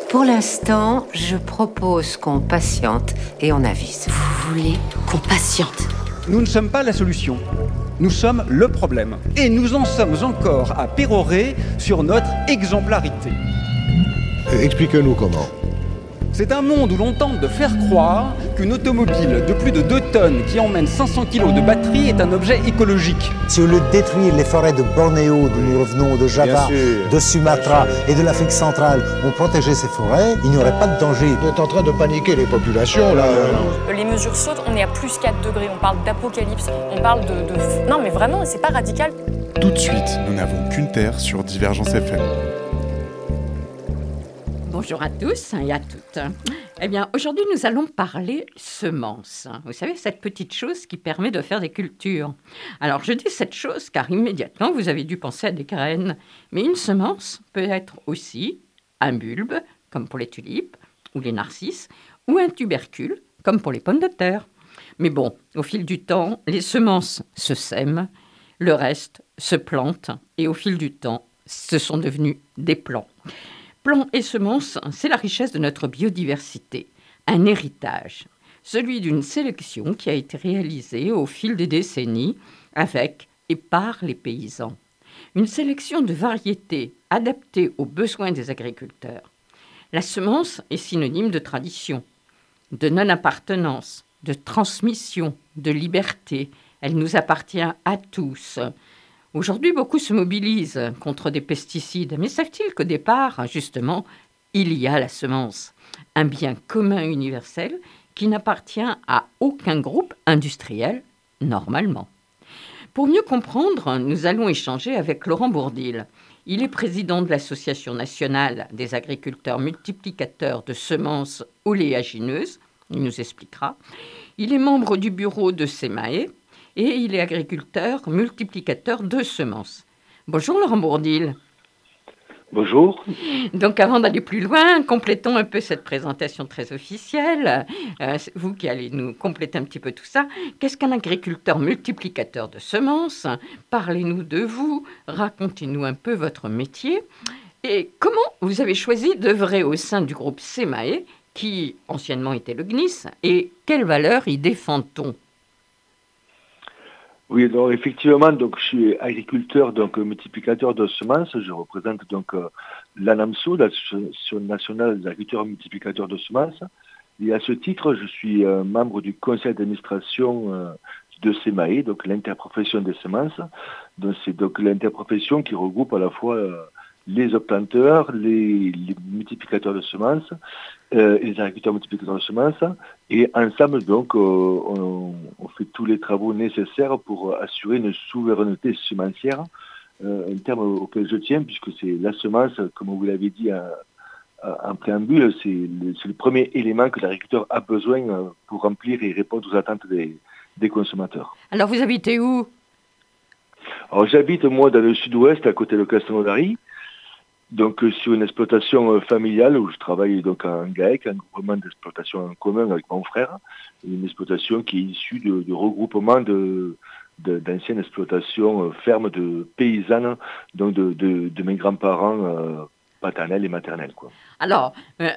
Pour l'instant, je propose qu'on patiente et on avise. Vous voulez qu'on patiente? Nous ne sommes pas la solution. Nous sommes le problème. Et nous en sommes encore à pérorer sur notre exemplarité. Expliquez-nous comment. C'est un monde où l'on tente de faire croire qu'une automobile de plus de 2 tonnes qui emmène 500 kilos de batterie est un objet écologique. Si au lieu de détruire les forêts de Bornéo, d'où nous revenons, de Java, de Sumatra et de l'Afrique centrale, on protégeait ces forêts, il n'y aurait pas de danger. Vous êtes en train de paniquer les populations, là. Les mesures sautent, on est à plus 4 degrés, on parle d'apocalypse, on parle de... Non mais vraiment, c'est pas radical. Tout de suite, nous n'avons qu'une terre sur Divergence FM. Bonjour à tous et à toutes. Eh bien, aujourd'hui, nous allons parler semences. Vous savez, cette petite chose qui permet de faire des cultures. Alors, je dis cette chose car immédiatement, vous avez dû penser à des graines. Mais une semence peut être aussi un bulbe, comme pour les tulipes ou les narcisses, ou un tubercule, comme pour les pommes de terre. Mais bon, au fil du temps, les semences se sèment, le reste se plante, et au fil du temps, ce sont devenus des plants. Plants et semences, c'est la richesse de notre biodiversité, un héritage, celui d'une sélection qui a été réalisée au fil des décennies avec et par les paysans. Une sélection de variétés adaptées aux besoins des agriculteurs. La semence est synonyme de tradition, de non-appartenance, de transmission, de liberté. Elle nous appartient à tous. Aujourd'hui, beaucoup se mobilisent contre des pesticides, mais savent-ils qu'au départ, justement, il y a la semence, un bien commun universel qui n'appartient à aucun groupe industriel, normalement. Pour mieux comprendre, nous allons échanger avec Laurent Bourdil. Il est président de l'Association nationale des agriculteurs multiplicateurs de semences oléagineuses, il nous expliquera. Il est membre du bureau de SEMAE, et il est agriculteur, multiplicateur de semences. Bonjour Laurent Bourdil. Bonjour. Donc avant d'aller plus loin, complétons un peu cette présentation très officielle. C'est vous qui allez nous compléter un petit peu tout ça. Qu'est-ce qu'un agriculteur multiplicateur de semences? Parlez-nous de vous, racontez-nous un peu votre métier. Et comment vous avez choisi d'œuvrer au sein du groupe SEMAE, qui anciennement était le GNIS, et quelles valeurs y défend-on? Oui, donc effectivement, donc je suis agriculteur, donc multiplicateur de semences. Je représente donc l'ANAMSO, l'Association nationale des agriculteurs multiplicateurs de semences. Et à ce titre, je suis membre du conseil d'administration de SEMAE, donc l'interprofession des semences. Donc c'est donc l'interprofession qui regroupe à la fois les planteurs, les multiplicateurs de semences, et les agriculteurs multiplicateurs de semences. Et ensemble, donc, on fait tous les travaux nécessaires pour assurer une souveraineté semencière, un terme auquel je tiens, puisque c'est la semence, comme vous l'avez dit en préambule, c'est le premier élément que l'agriculteur a besoin pour remplir et répondre aux attentes des consommateurs. Alors, vous habitez où? Alors, j'habite, moi, dans le sud-ouest, à côté de Castelnaudary. Donc sur une exploitation familiale où je travaille donc en GAEC, un groupement d'exploitation en commun avec mon frère, une exploitation qui est issue de regroupement d'anciennes exploitations fermes de paysannes, donc de mes grands-parents paternels et maternels, quoi. Alors,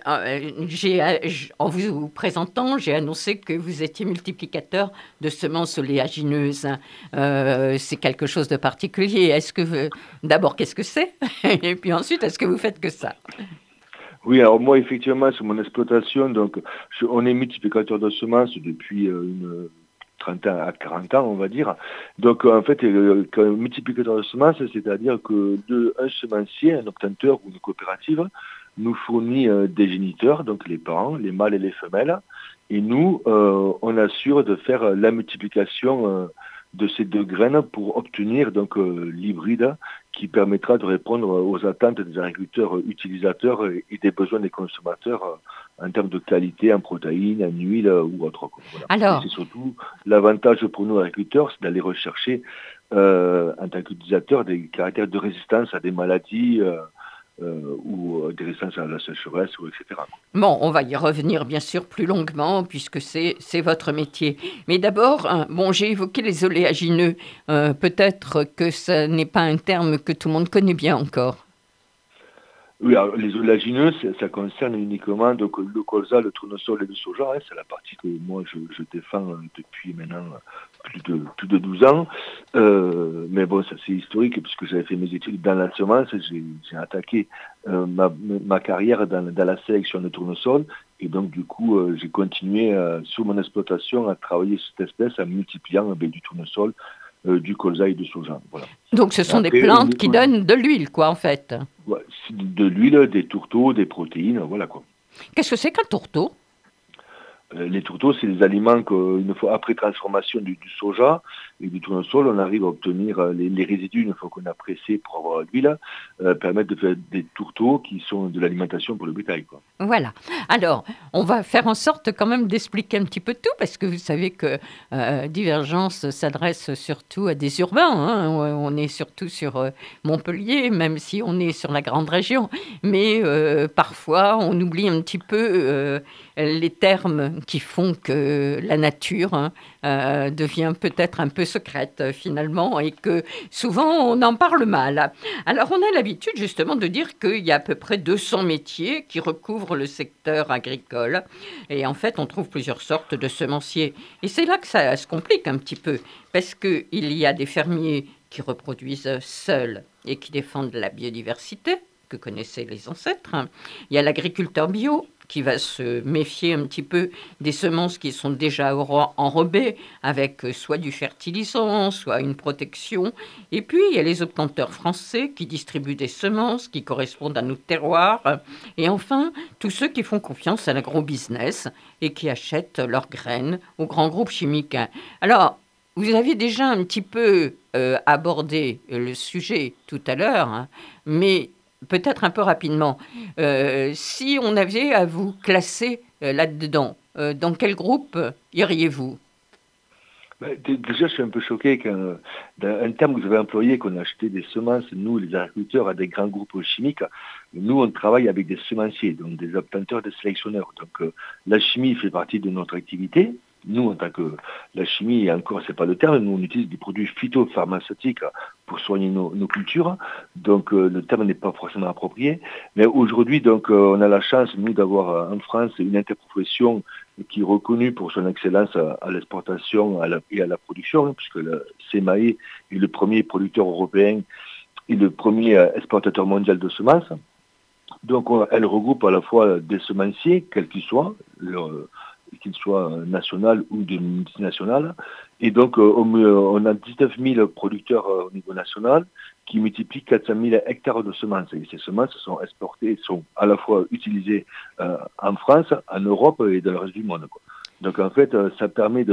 en vous présentant, j'ai annoncé que vous étiez multiplicateur de semences oléagineuses. C'est quelque chose de particulier. D'abord, qu'est-ce que c'est? Et puis ensuite, est-ce que vous faites que ça? Oui, alors moi, effectivement, sur mon exploitation, donc, on est multiplicateur de semences depuis une 30 ans à 40 ans, on va dire. Donc, en fait, un multiplicateur de semences, c'est-à-dire que un semencier, un obtenteur ou une coopérative, nous fournit des géniteurs, donc les parents, les mâles et les femelles, et nous, on assure de faire la multiplication de ces deux graines pour obtenir donc l'hybride qui permettra de répondre aux attentes des agriculteurs utilisateurs et des besoins des consommateurs en termes de qualité, en protéines, en huile ou autre. Voilà. Alors, c'est surtout l'avantage pour nous agriculteurs, c'est d'aller rechercher en tant qu'utilisateurs des caractères de résistance à des maladies ou des résistances à la sécheresse, etc. Bon, on va y revenir bien sûr plus longuement puisque c'est votre métier. Mais d'abord, j'ai évoqué les oléagineux. Peut-être que ce n'est pas un terme que tout le monde connaît bien encore. Oui, alors, les oléagineux, ça concerne uniquement donc, le colza, le tournesol et le soja. Hein, c'est la partie que moi je défends depuis maintenant plus de 12 ans. Mais bon, ça c'est historique puisque j'avais fait mes études dans la semence. J'ai attaqué ma carrière dans la sélection de tournesol. Et donc du coup, j'ai continué sur mon exploitation à travailler sur cette espèce en multipliant du tournesol, du colza et du soja. Voilà. Donc ce sont des plantes qui donnent de l'huile, quoi, en fait. Ouais, de l'huile, des tourteaux, des protéines, voilà quoi. Qu'est-ce que c'est qu'un tourteau ? Les tourteaux, c'est des aliments qu'une fois après transformation du soja et du tournesol, on arrive à obtenir les résidus une fois qu'on a pressé pour avoir l'huile, permettent de faire des tourteaux qui sont de l'alimentation pour le bétail, quoi. Voilà. Alors, on va faire en sorte quand même d'expliquer un petit peu tout, parce que vous savez que Divergence s'adresse surtout à des urbains. Hein. On est surtout sur Montpellier, même si on est sur la grande région. Mais parfois, on oublie un petit peu les termes qui font que la nature devient peut-être un peu secrète finalement, et que souvent on en parle mal. Alors on a l'habitude justement de dire qu'il y a à peu près 200 métiers qui recouvrent le secteur agricole, et en fait on trouve plusieurs sortes de semenciers. Et c'est là que ça se complique un petit peu, parce qu'il y a des fermiers qui reproduisent seuls et qui défendent la biodiversité, que connaissaient les ancêtres. Il y a l'agriculteur bio, qui va se méfier un petit peu des semences qui sont déjà enrobées avec soit du fertilisant, soit une protection. Et puis, il y a les obtenteurs français qui distribuent des semences qui correspondent à nos terroirs. Et enfin, tous ceux qui font confiance à l'agro-business et qui achètent leurs graines aux grands groupes chimiques. Alors, vous avez déjà un petit peu abordé le sujet tout à l'heure, hein, mais peut-être un peu rapidement. Si on avait à vous classer là-dedans, dans quel groupe iriez-vous ? Déjà, je suis un peu choqué qu'un terme que vous avez employé, qu'on a acheté des semences, nous, les agriculteurs, à des grands groupes chimiques. Nous, on travaille avec des semenciers, donc des obtenteurs, des sélectionneurs. Donc, la chimie fait partie de notre activité. Nous, en tant que la chimie, et encore, c'est pas le terme, nous, on utilise des produits phytopharmaceutiques pour soigner nos cultures. Donc, le terme n'est pas forcément approprié. Mais aujourd'hui, donc, on a la chance, nous, d'avoir en France une interprofession qui est reconnue pour son excellence à l'exportation et à la production, puisque le CMAE est le premier producteur européen et le premier exportateur mondial de semences. Donc, elle regroupe à la fois des semenciers, quels qu'ils soient, qu'il soit national ou de multinational. Et donc, on a 19 000 producteurs au niveau national qui multiplient 400 000 hectares de semences. Et ces semences sont exportées, sont à la fois utilisées en France, en Europe et dans le reste du monde, quoi. Donc, en fait, ça permet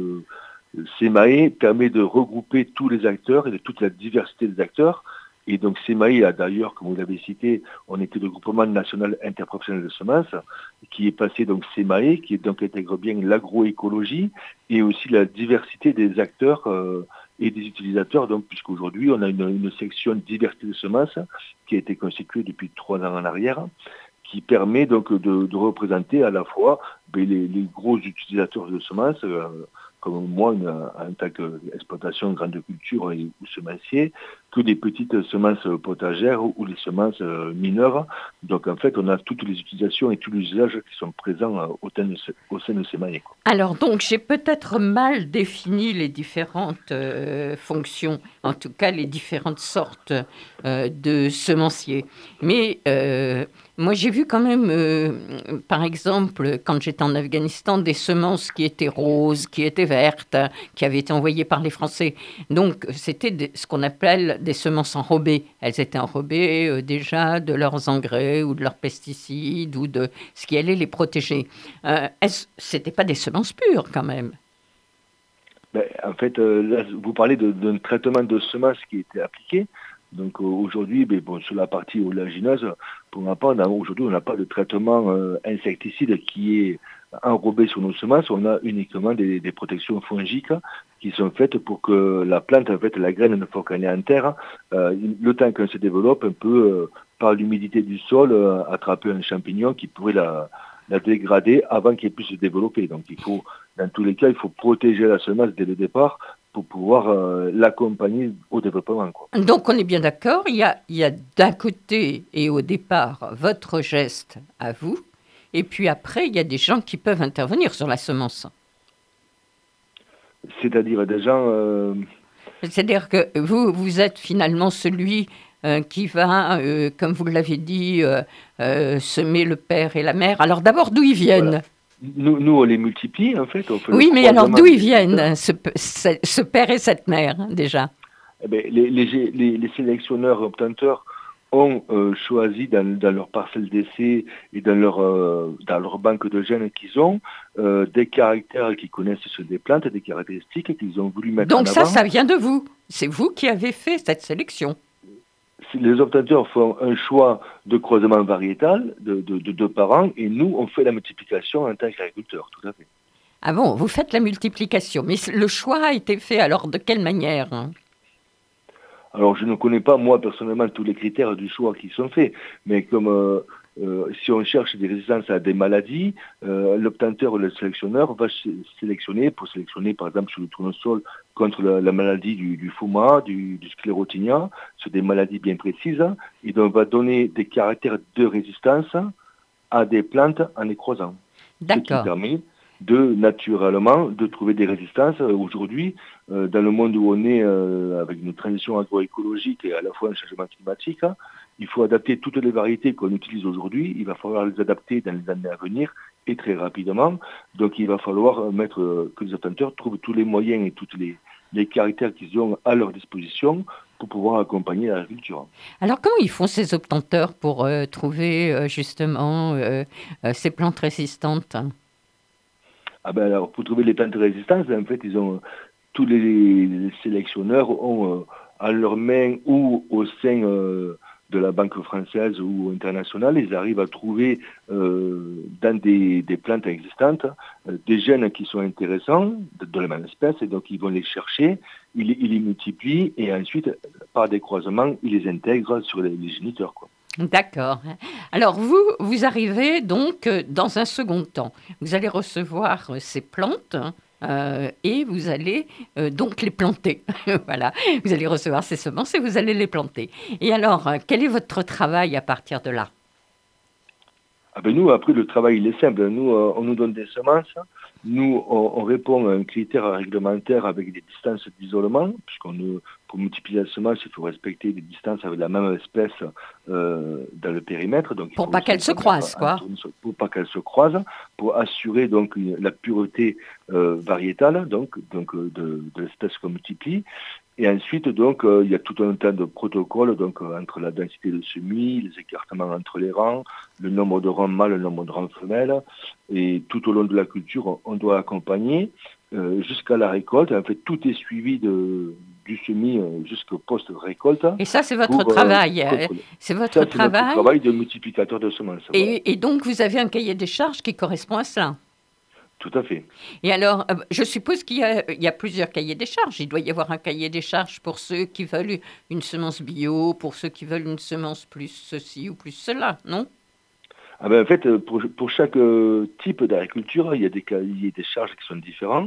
CMAE permet de regrouper tous les acteurs et de toute la diversité des acteurs. Et donc CMAE a d'ailleurs, comme vous l'avez cité, on était le groupement national interprofessionnel de semences, qui est passé donc CMAE, qui donc intègre bien l'agroécologie et aussi la diversité des acteurs et des utilisateurs. Donc, puisqu'aujourd'hui, on a une section de diversité de semences qui a été constituée depuis 3 ans en arrière, qui permet donc de représenter à la fois les gros utilisateurs de semences, comme moi, en tant qu'exploitation grande culture ou semencier, que des petites semences potagères ou les semences mineures. Donc en fait, on a toutes les utilisations et tous les usages qui sont présents au sein de CMAE. Alors donc, j'ai peut-être mal défini les différentes fonctions, en tout cas les différentes sortes de semenciers. Mais moi, j'ai vu quand même, par exemple, quand j'étais en Afghanistan, des semences qui étaient roses, qui étaient vertes, qui avaient été envoyées par les Français. Donc, c'était ce qu'on appelle des semences enrobées. Elles étaient enrobées déjà de leurs engrais ou de leurs pesticides ou de ce qui allait les protéger. C'était pas des semences pures, quand même. En fait, là, vous parlez d'un traitement de semences qui était appliqué. Donc aujourd'hui, sur la partie oléagineuse, pour ma part, aujourd'hui, on n'a pas de traitement insecticide qui est enrobé sur nos semences. On a uniquement des protections fongiques qui sont faites pour que la plante, en fait, la graine, une fois qu'elle est en terre, le temps qu'elle se développe, un peu par l'humidité du sol, attraper un champignon qui pourrait la dégrader avant qu'elle puisse se développer. Donc dans tous les cas, il faut protéger la semence dès le départ pour pouvoir l'accompagner au développement, quoi. Donc on est bien d'accord, il y a d'un côté et au départ votre geste à vous, et puis après il y a des gens qui peuvent intervenir sur la semence. C'est-à-dire des gens... C'est-à-dire que vous êtes finalement celui qui va, comme vous l'avez dit, semer le père et la mère. Alors d'abord, d'où ils viennent? Nous, on les multiplie, en fait. Oui, mais alors d'où ils viennent, ce père et cette mère, déjà? Eh bien, les sélectionneurs obtenteurs ont choisi dans leur parcelle d'essai et dans leur banque de gènes qu'ils ont des caractères qu'ils connaissent sur des plantes, des caractéristiques qu'ils ont voulu mettre en avant. Donc ça vient de vous. C'est vous qui avez fait cette sélection. Les obtenteurs font un choix de croisement variétal de 2 parents et nous, on fait la multiplication en tant qu'agriculteurs, tout à fait. Ah bon, vous faites la multiplication. Mais le choix a été fait alors de quelle manière? Alors, je ne connais pas, moi, personnellement, tous les critères du choix qui sont faits, mais comme si on cherche des résistances à des maladies, l'obtenteur ou le sélectionneur va sélectionner, par exemple, sur le tournesol, contre la maladie du FUMA, du sclérotinia, sur des maladies bien précises, et donc va donner des caractères de résistance à des plantes en les croisant. D'accord. Ce qui permet naturellement de trouver des résistances. Aujourd'hui, dans le monde où on est avec une transition agroécologique et à la fois un changement climatique, il faut adapter toutes les variétés qu'on utilise aujourd'hui. Il va falloir les adapter dans les années à venir et très rapidement. Donc il va falloir que les obtenteurs trouvent tous les moyens et tous les caractères qu'ils ont à leur disposition pour pouvoir accompagner l'agriculture. Alors comment ils font ces obtenteurs pour trouver justement ces plantes résistantes? Alors, pour trouver les plantes résistantes, en fait, tous les sélectionneurs ont à leur main ou au sein de la banque française ou internationale, ils arrivent à trouver dans des plantes existantes des gènes qui sont intéressants de la même espèce, et donc ils vont les chercher, ils les multiplient, et ensuite, par des croisements, ils les intègrent sur les géniteurs, quoi. D'accord. Alors vous arrivez donc dans un second temps. Vous allez recevoir ces plantes et vous allez donc les planter. Voilà. Vous allez recevoir ces semences et vous allez les planter. Et alors, quel est votre travail à partir de là? Nous, après, le travail, il est simple. Nous, on nous donne des semences. Nous, on répond à un critère réglementaire avec des distances d'isolement, pour multiplier la semence, il faut respecter des distances avec la même espèce dans le périmètre. Donc, pour pas qu'elles se croisent, quoi. Pour pas qu'elles se croisent, pour assurer donc la pureté variétale de l'espèce qu'on multiplie. Et ensuite, donc, il y a tout un tas de protocoles, donc, entre la densité de semis, les écartements entre les rangs, le nombre de rangs mâles, le nombre de rangs femelles. Et tout au long de la culture, on doit accompagner jusqu'à la récolte. En fait, tout est suivi du semis jusqu'au post-récolte. Et ça, c'est votre travail. C'est votre travail de multiplicateur de semences. Et donc, vous avez un cahier des charges qui correspond à cela? Tout à fait. Et alors, je suppose qu'il y a plusieurs cahiers des charges. Il doit y avoir un cahier des charges pour ceux qui veulent une semence bio, pour ceux qui veulent une semence plus ceci ou plus cela, non? En fait, pour chaque type d'agriculture, il y a des cahiers des charges qui sont différents.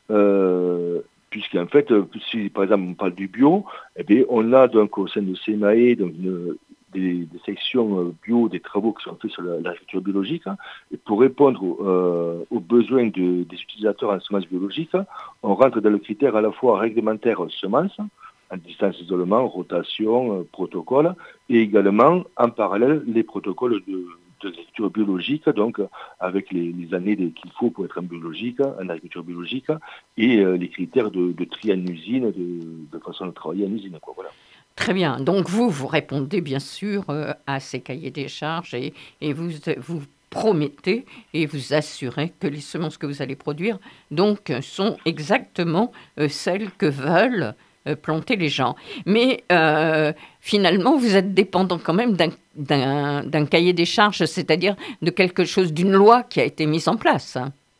Puisqu'en fait, si par exemple on parle du bio, on a donc au sein de CMAE donc des sections bio, des travaux qui sont faits sur l'agriculture biologique. Et pour répondre aux besoins des utilisateurs en semences biologiques, on rentre dans le critère à la fois réglementaire semences, en distance d'isolement, rotation, protocole, et également en parallèle les protocoles de l'agriculture biologique, donc avec les années qu'il faut pour être en biologique, en agriculture biologique, et les critères de tri en usine, de façon de travailler en usine, quoi, voilà. Très bien. Donc vous répondez bien sûr à ces cahiers des charges et vous promettez et vous assurez que les semences que vous allez produire donc sont exactement celles que veulent planter les gens. Mais finalement, vous êtes dépendant quand même d'un cahier des charges, c'est-à-dire de quelque chose, d'une loi qui a été mise en place.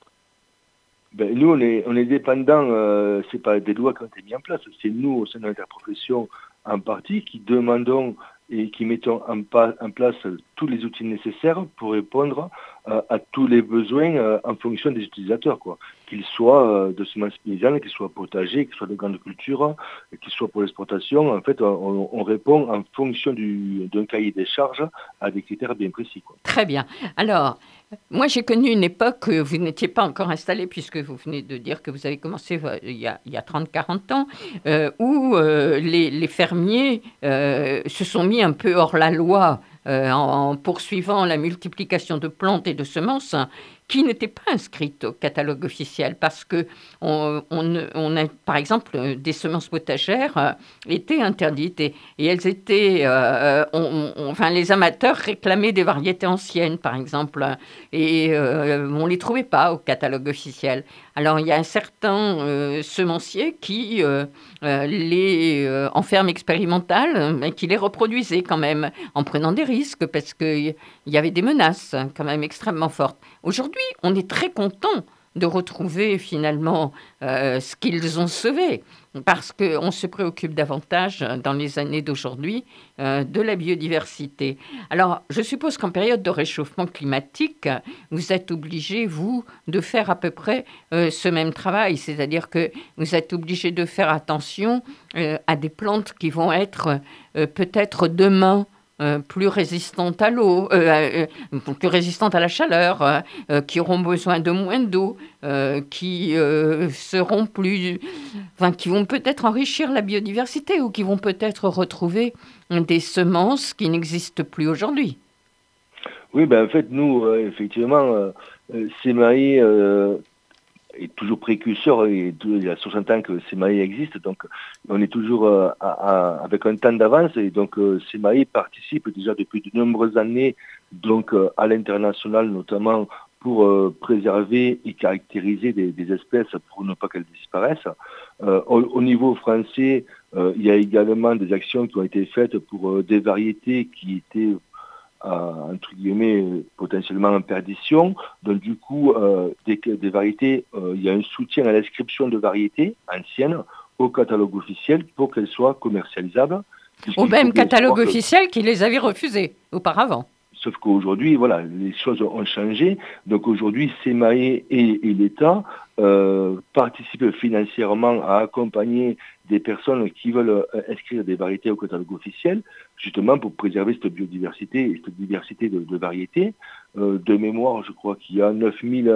Nous, on est dépendant, c'est pas des lois qui ont été mises en place, c'est nous, au sein de l'interprofession, en partie, qui demandons et qui mettons en place tous les outils nécessaires pour répondre à tous les besoins en fonction des utilisateurs, quoi. Qu'ils soient de semences paysannes, qu'ils soient potagers, qu'ils soient de grandes cultures, qu'ils soient pour l'exportation. En fait, on répond en fonction d'un cahier des charges à des critères bien précis, quoi. Très bien. Alors, moi, j'ai connu une époque où vous n'étiez pas encore installé, puisque vous venez de dire que vous avez commencé il y a 30-40 ans, où les fermiers se sont mis un peu hors la loi en poursuivant la multiplication de plantes et de semences qui n'étaient pas inscrites au catalogue officiel, parce que on a, par exemple, des semences potagères étaient interdites et elles étaient, enfin, les amateurs réclamaient des variétés anciennes, par exemple, et on les trouvait pas au catalogue officiel. Alors, il y a un certain semencier qui en ferme expérimentale, mais qui les reproduisait quand même, en prenant des risques, parce qu'il y avait des menaces quand même extrêmement fortes. Aujourd'hui, on est très content de retrouver finalement ce qu'ils ont sauvé, parce qu'on se préoccupe davantage dans les années d'aujourd'hui de la biodiversité. Alors, je suppose qu'en période de réchauffement climatique, vous êtes obligé, vous, de faire à peu près ce même travail, c'est-à-dire que vous êtes obligé de faire attention à des plantes qui vont être peut-être demain plus résistantes à l'eau, plus résistantes à la chaleur, qui auront besoin de moins d'eau, qui seront qui vont peut-être enrichir la biodiversité ou qui vont peut-être retrouver des semences qui n'existent plus aujourd'hui. Oui, en fait, nous, effectivement, Semae est toujours précurseur, et il y a 60 ans que Semae existe, donc on est toujours avec un temps d'avance, et donc Semae participe déjà depuis de nombreuses années donc à l'international, notamment pour préserver et caractériser des espèces pour ne pas qu'elles disparaissent. Au niveau français, il y a également des actions qui ont été faites pour des variétés qui étaient entre guillemets potentiellement en perdition. Donc du coup, des variétés, il y a un soutien à l'inscription de variétés anciennes au catalogue officiel pour qu'elles soient commercialisables. Au même catalogue officiel qui les avait refusées auparavant. Sauf qu'aujourd'hui, voilà, les choses ont changé. Donc aujourd'hui, Semae et l'État participent financièrement à accompagner des personnes qui veulent inscrire des variétés au catalogue officiel, justement pour préserver cette biodiversité et cette diversité de variétés. De mémoire, je crois qu'il y a 9000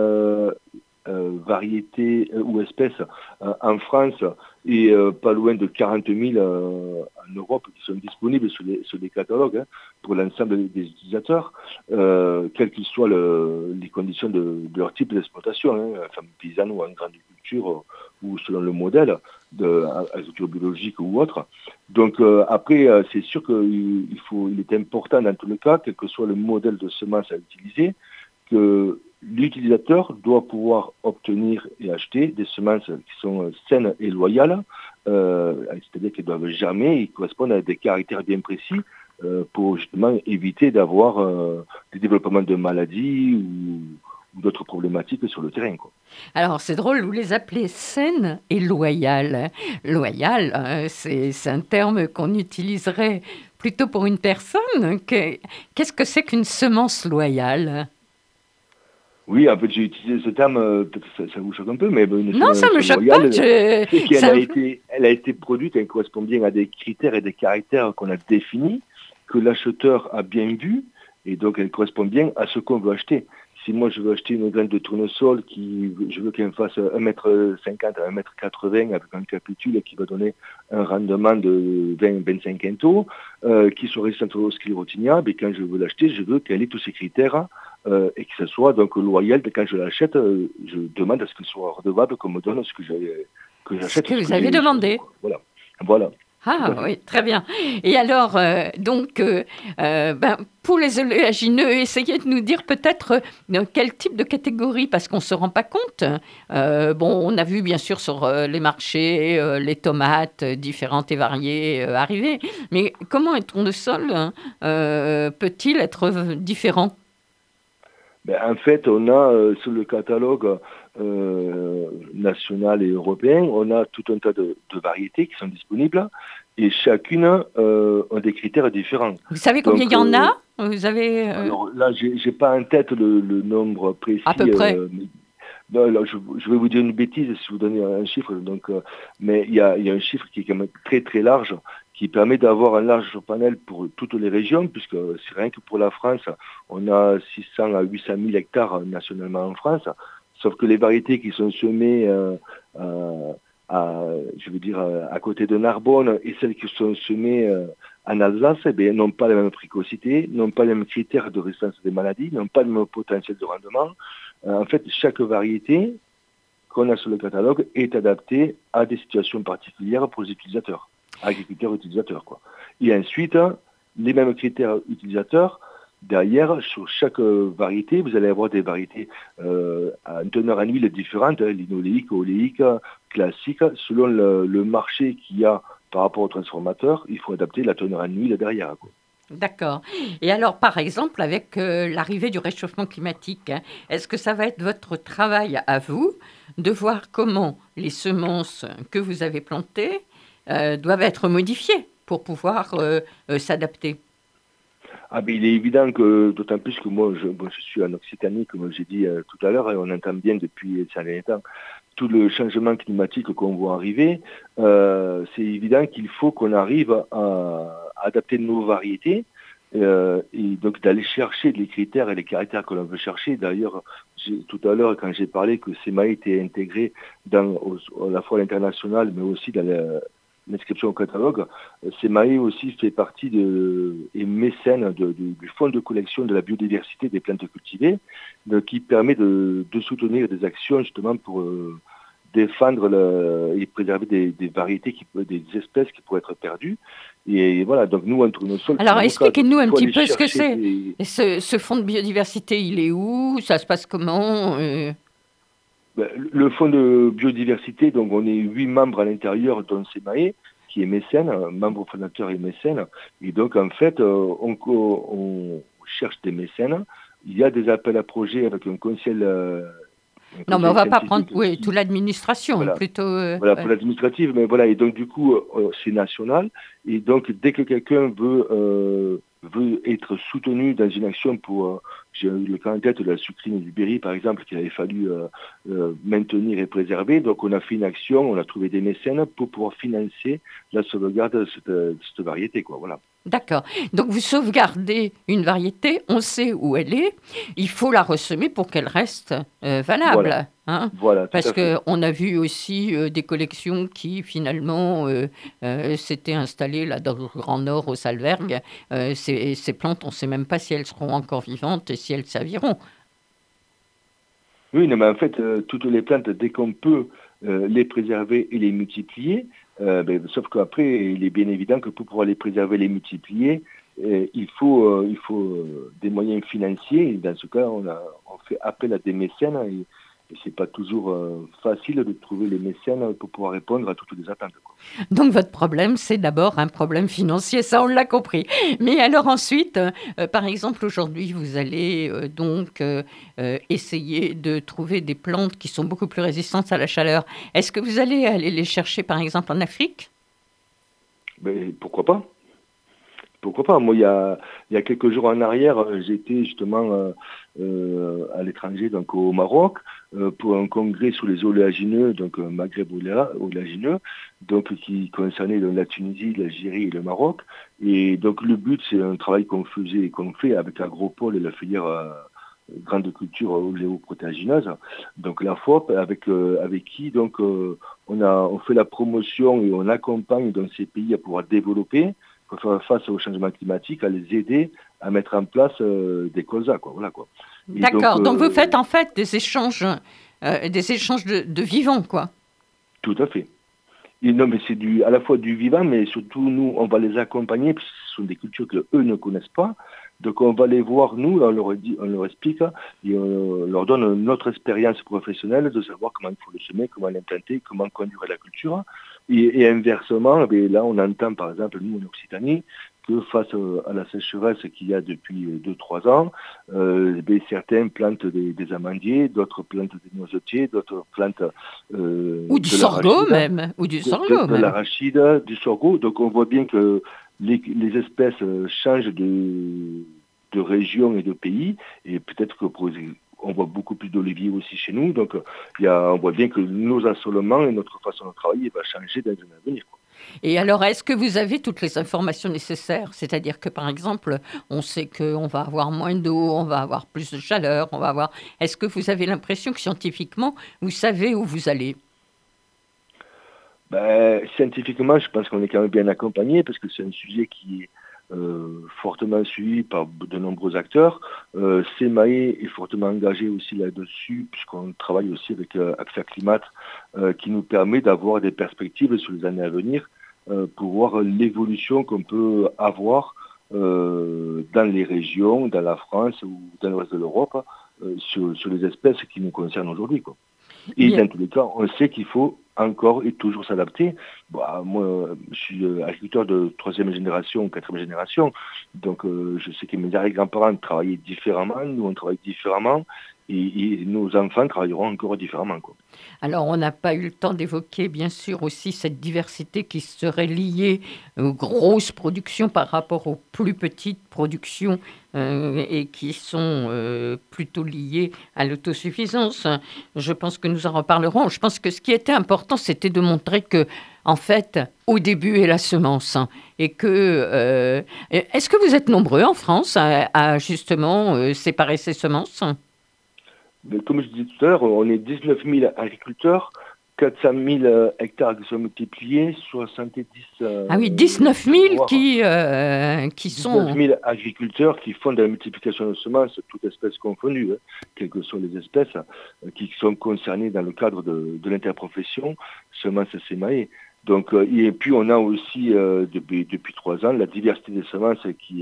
variétés ou espèces en France et pas loin de 40 000 en Europe qui sont disponibles sur les catalogues pour l'ensemble des utilisateurs, quelles que soient les conditions de leur type d'exploitation, ferme paysanne ou en grande culture ou selon le modèle d'agriculture biologique ou autre. Donc après, c'est sûr qu'il est important dans tous les cas, quel que soit le modèle de semence à utiliser, que l'utilisateur doit pouvoir obtenir et acheter des semences qui sont saines et loyales, c'est-à-dire qu'elles doivent germer et correspondent à des caractères bien précis pour justement éviter d'avoir des développements de maladies ou d'autres problématiques sur le terrain, quoi. Alors, c'est drôle, vous les appelez saines et loyales. Loyal, c'est un terme qu'on utiliserait plutôt pour une personne. Qu'est-ce que c'est qu'une semence loyale ? Oui, en fait, j'ai utilisé ce terme, peut-être ça vous choque un peu, mais non, ça ne me choque pas. Elle a été produite, elle correspond bien à des critères et des caractères qu'on a définis, que l'acheteur a bien vu, et donc elle correspond bien à ce qu'on veut acheter. Si moi je veux acheter une graine de tournesol, je veux qu'elle me fasse 1,50 m à 1,80 m avec un capitule qui va donner un rendement de 20-25 quintaux, qui soit résistante au sclérotinia, mais quand je veux l'acheter, je veux qu'elle ait tous ces critères et que ce soit donc loyal. Quand je l'achète, je demande à ce qu'il soit redevable qu'on me donne ce que j'achète. Ce que vous avez demandé. Voilà. Ah oui, très bien. Et alors, pour les oléagineux, essayez de nous dire peut-être quel type de catégorie, parce qu'on ne se rend pas compte. On a vu bien sûr sur les marchés les tomates différentes et variées arriver, mais comment un tournesol peut-il être différent ? En fait, on a sur le catalogue national et européen, on a tout un tas de variétés qui sont disponibles, et chacune a des critères différents. Vous savez combien Donc, il y en a? Vous avez alors là, j'ai pas en tête le nombre précis. à peu près? Non, alors, je vais vous dire une bêtise si vous donnez un chiffre. Donc, mais il y a un chiffre qui est quand même très très large, qui permet d'avoir un large panel pour toutes les régions, puisque c'est rien que pour la France, on a 600 à 800 000 hectares nationalement en France. Sauf que les variétés qui sont semées à côté de Narbonne et celles qui sont semées en Alsace, n'ont pas la même précocité, n'ont pas les mêmes critères de résistance des maladies, n'ont pas le même potentiel de rendement. En fait, chaque variété qu'on a sur le catalogue est adaptée à des situations particulières pour les utilisateurs, agriculteurs utilisateurs, quoi. Et ensuite, les mêmes critères utilisateurs, derrière, sur chaque variété, vous allez avoir des variétés à une teneur en huile différente, linoléique, oléique, classique. Selon le marché qu'il y a par rapport au transformateur, il faut adapter la teneur en huile derrière, quoi. D'accord. Et alors, par exemple, avec l'arrivée du réchauffement climatique, est-ce que ça va être votre travail à vous de voir comment les semences que vous avez plantées doivent être modifiées pour pouvoir s'adapter? Il est évident que, d'autant plus que moi, je suis en Occitanie, comme j'ai dit tout à l'heure, et on entend bien depuis ces derniers temps tout le changement climatique qu'on voit arriver. C'est évident qu'il faut qu'on arrive à adapter nos variétés et donc d'aller chercher les critères et les caractères que l'on veut chercher. D'ailleurs, tout à l'heure, quand j'ai parlé que SEMAE était intégré à la fois à l'international, mais aussi dans l'inscription au catalogue, SEMAE aussi fait partie et mécène du fonds de collection de la biodiversité des plantes cultivées, qui permet de soutenir des actions justement pour défendre et préserver des variétés, des espèces qui pourraient être perdues. Et voilà, donc nous, entre nos sols... Alors, expliquez-nous un petit peu ce que c'est. Ce fonds de biodiversité, il est où? Ça se passe comment? Le fonds de biodiversité, donc on est 8 membres à l'intérieur, dont SEMAE, qui est mécène, membre fondateur et mécène. Et donc, en fait, on cherche des mécènes. Il y a des appels à projets avec un conseil... non, mais on ne va pas prendre toute l'administration, voilà. Plutôt... voilà, pour l'administrative, mais voilà, et donc du coup, c'est national. Et donc, dès que quelqu'un veut être soutenu dans une action pour... j'ai eu le cas en tête de la sucrine du Berry, par exemple, qu'il avait fallu maintenir et préserver. Donc, on a fait une action, on a trouvé des mécènes pour pouvoir financer la sauvegarde de cette variété, quoi, voilà. D'accord. Donc, vous sauvegardez une variété, on sait où elle est, il faut la ressemer pour qu'elle reste valable. Voilà. Hein, voilà, parce qu'on a vu aussi des collections qui, finalement, s'étaient installées là, dans le Grand Nord, au Salvergue. Ces plantes, on ne sait même pas si elles seront encore vivantes et si elles serviront. Oui, non, mais en fait, toutes les plantes, dès qu'on peut les préserver et les multiplier, sauf qu'après, il est bien évident que pour pouvoir les préserver et les multiplier, il faut des moyens financiers. Et dans ce cas, on fait appel à des mécènes et c'est pas toujours facile de trouver les mécènes pour pouvoir répondre à toutes les attentes, quoi. Donc votre problème, c'est d'abord un problème financier, ça on l'a compris. Mais alors ensuite, par exemple aujourd'hui, vous allez essayer de trouver des plantes qui sont beaucoup plus résistantes à la chaleur. Est-ce que vous allez aller les chercher par exemple en Afrique? Pourquoi pas? Pourquoi pas? Moi, il y a quelques jours en arrière, j'étais justement à l'étranger, donc au Maroc, pour un congrès sur les oléagineux, donc Maghreb oléagineux, donc qui concernait la Tunisie, l'Algérie et le Maroc. Et donc le but, c'est un travail qu'on fait avec l'Agropole et la filière grande culture oléoprotéagineuse. Donc la FOP, avec qui donc on fait la promotion et on accompagne dans ces pays à pouvoir développer, pour faire face au changement climatique, à les aider à mettre en place des colzas, quoi. Voilà, quoi. D'accord. Donc vous faites en fait des échanges de vivants, quoi. Tout à fait. Et non, mais c'est à la fois du vivant, mais surtout nous, on va les accompagner, parce que ce sont des cultures que eux ne connaissent pas. Donc on va les voir, nous, on leur explique et on leur donne notre expérience professionnelle de savoir comment il faut le semer, comment l'implanter, comment conduire la culture. Et inversement, là on entend par exemple, nous en Occitanie, que face à la sécheresse qu'il y a depuis 2-3 ans, certains plantent des amandiers, d'autres plantent des noisetiers, d'autres plantent ou du sorgho même, ou du sorgho de l'arachide, du sorgho. Donc on voit bien que les espèces changent de région et de pays, et peut-être que on voit beaucoup plus d'oliviers aussi chez nous, donc on voit bien que nos assolements et notre façon de travailler va changer dans les années à venir, quoi. Et alors, est-ce que vous avez toutes les informations nécessaires? C'est-à-dire que, par exemple, on sait qu'on va avoir moins d'eau, on va avoir plus de chaleur, Est-ce que vous avez l'impression que scientifiquement, vous savez où vous allez? Scientifiquement, je pense qu'on est quand même bien accompagné, parce que c'est un sujet qui est fortement suivi par de nombreux acteurs. SEMAE est fortement engagé aussi là-dessus, puisqu'on travaille aussi avec AXA Climat, qui nous permet d'avoir des perspectives sur les années à venir, pour voir l'évolution qu'on peut avoir dans les régions, dans la France ou dans le reste de l'Europe, sur les espèces qui nous concernent aujourd'hui, quoi. Et dans tous les cas, on sait qu'il faut encore et toujours s'adapter. Moi, je suis agriculteur de 3e génération, 4e génération, donc je sais que mes arrière-grands-parents travaillaient différemment, nous on travaille différemment, et nos enfants travailleront encore différemment, quoi. Alors, on n'a pas eu le temps d'évoquer, bien sûr, aussi cette diversité qui serait liée aux grosses productions par rapport aux plus petites productions et qui sont plutôt liées à l'autosuffisance. Je pense que nous en reparlerons. Je pense que ce qui était important, c'était de montrer que, en fait, au début est la semence. Et que... est-ce que vous êtes nombreux en France à justement séparer ces semences ? Mais comme je disais tout à l'heure, on est 19 000 agriculteurs, 400 000 hectares qui sont multipliés, 70... Ah oui, 19 000 qui sont... 19 000 agriculteurs qui font de la multiplication de semences, toutes espèces confondues, quelles que soient les espèces, qui sont concernées dans le cadre de l'interprofession semences SEMAE. Donc, et puis on a aussi depuis 3 ans la diversité des semences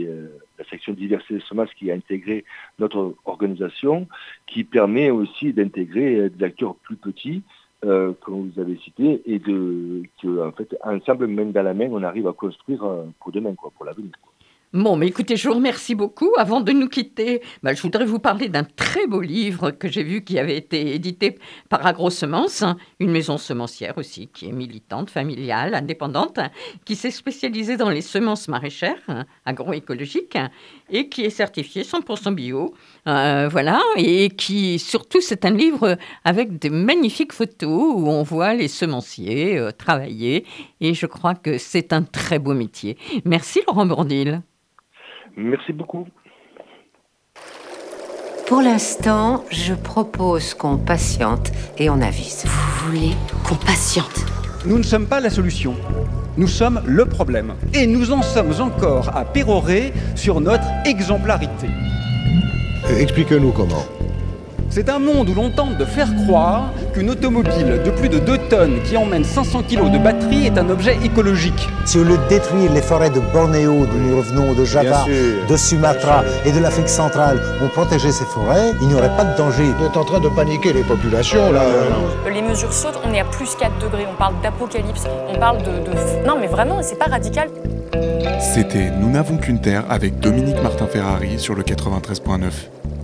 la section diversité des semences qui a intégré notre organisation, qui permet aussi d'intégrer des acteurs plus petits, comme vous avez cité, et que en fait ensemble, main dans la main, on arrive à construire pour demain, quoi, pour l'avenir, quoi. Bon, mais écoutez, je vous remercie beaucoup. Avant de nous quitter, je voudrais vous parler d'un très beau livre que j'ai vu qui avait été édité par AgroSemences, une maison semencière aussi, qui est militante, familiale, indépendante, qui s'est spécialisée dans les semences maraîchères, agroécologiques, et qui est certifiée 100% bio. Voilà, et qui, surtout, c'est un livre avec de magnifiques photos où on voit les semenciers travailler, et je crois que c'est un très beau métier. Merci Laurent Bourdil. Merci beaucoup. Pour l'instant, je propose qu'on patiente et on avise. Vous voulez qu'on patiente? Nous ne sommes pas la solution. Nous sommes le problème. Et nous en sommes encore à pérorer sur notre exemplarité. Expliquez-nous comment. C'est un monde où l'on tente de faire croire qu'une automobile de plus de 2 tonnes qui emmène 500 kilos de batterie est un objet écologique. Si au lieu de détruire les forêts de Bornéo, d'où nous revenons, de Java, de Sumatra et de l'Afrique centrale, on protégeait ces forêts, il n'y aurait pas de danger. Vous êtes en train de paniquer les populations, là. Les mesures sautent, on est à plus 4 degrés, on parle d'apocalypse, on parle de... Non mais vraiment, c'est pas radical. C'était Nous n'avons qu'une terre avec Dominique Martin-Ferrari sur le 93.9.